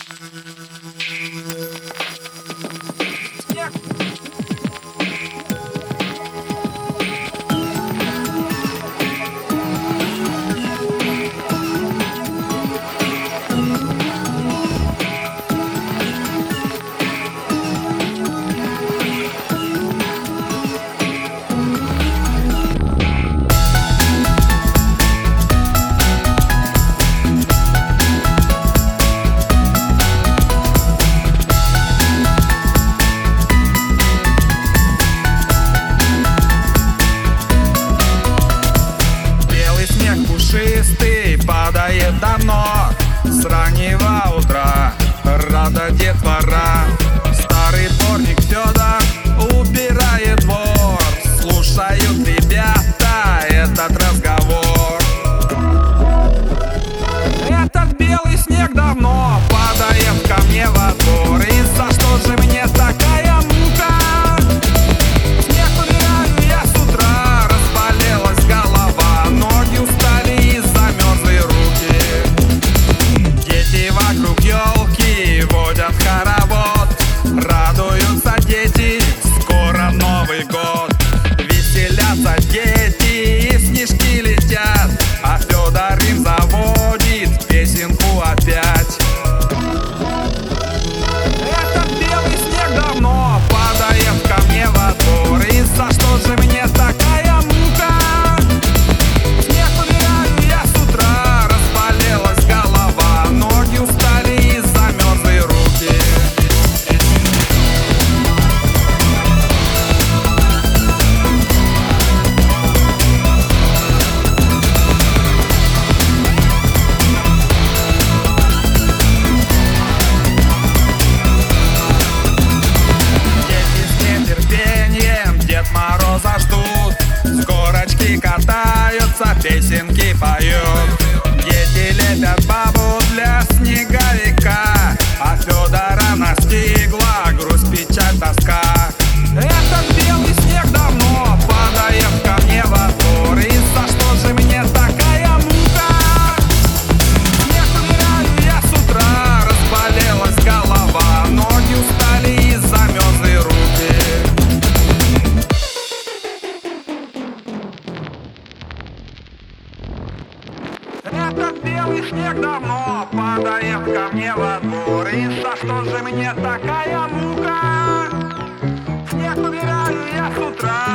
Падает давно, с раннего утра, рада детвора. Старый дворник Федор убирает двор, слушают ребята этот разговор. Этот белый снег давно падает ко мне во двор, и за что же мне такая мука? Снег убираю я с утра, разболелась голова, ноги устали и замерзли руки. Дети вокруг елки водят хоровод, радуются дети, скоро Новый год. Веселятся дети и снежки летят, а Федор им заводит песенку опять. Этот белый снег давно падает ко мне во двор, и за что же мне такая мука? Снег убираю я с утра, разболелась голова, ноги устали и замерзли руки. Дед Мороза ждут, с горочки катаются, песенки поют. Дети лепят бабу для снеговика, а Федора настигла грусть, печаль, тоска. Этот белый снег давно падает ко мне во двор, и за что же мне такая мука? Снег убираю я с утра, разболелась голова, ноги устали и замерзли руки. Этот белый снег давно падает ко мне во двор, и за что же мне такая мука? Снег убираю я с утра,